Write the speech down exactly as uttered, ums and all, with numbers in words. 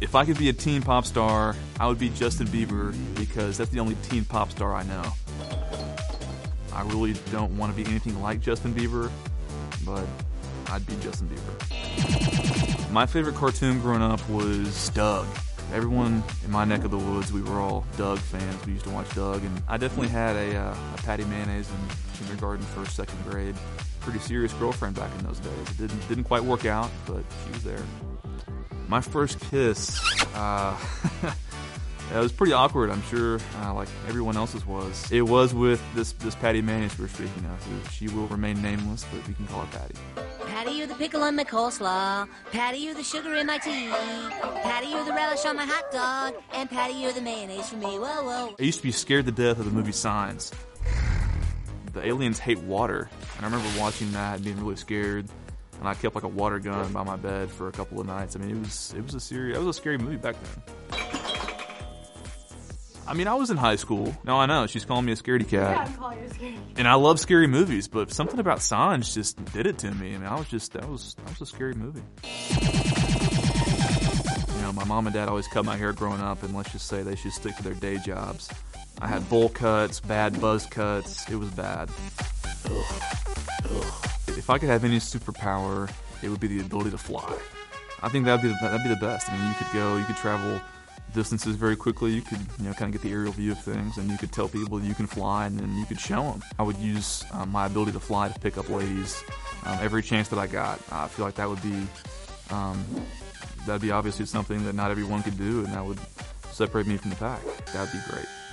If I could be a teen pop star, I would be Justin Bieber because that's the only teen pop star I know. I really don't want to be anything like Justin Bieber, but I'd be Justin Bieber. My favorite cartoon growing up was Doug. Everyone in my neck of the woods, we were all Doug fans. We used to watch Doug, and I definitely had a, uh, a Patty Mayonnaise in kindergarten, first, second grade. Pretty serious girlfriend back in those days. It didn't didn't quite work out, but she was there. My first kiss, uh, it was pretty awkward, I'm sure, uh, like everyone else's was. It was with this this Patty Mayonnaise we were speaking of. She will remain nameless, but we can call her Patty. Patty, you're the pickle on my coleslaw. Patty, you're the sugar in my tea. Patty, you're the relish on my hot dog. And Patty, you're the mayonnaise for me. Whoa, whoa. I used to be scared to death of the movie Signs. The aliens hate water, and I remember watching that and being really scared. And I kept like a water gun by my bed for a couple of nights. I mean, it was it was a serious, it was a scary movie back then. I mean, I was in high school. No, I know. She's calling me a scaredy cat. Yeah, I'm calling you a scaredy cat. And I love scary movies, but something about Signs just did it to me. I mean, I was just, that was, that was a scary movie. You know, my mom and dad always cut my hair growing up, and let's just say they should stick to their day jobs. I had bowl cuts, bad buzz cuts. It was bad. Ugh. Ugh. If I could have any superpower, it would be the ability to fly. I think that'd be, that'd be the best. I mean, you could go, you could travel distances very quickly. You could, you know, kind of get the aerial view of things, and you could tell people you can fly, and then you could show them. I would use um, my ability to fly to pick up ladies um, every chance that I got. I feel like that would be, um, that'd be obviously something that not everyone could do, and that would separate me from the pack. That'd be great.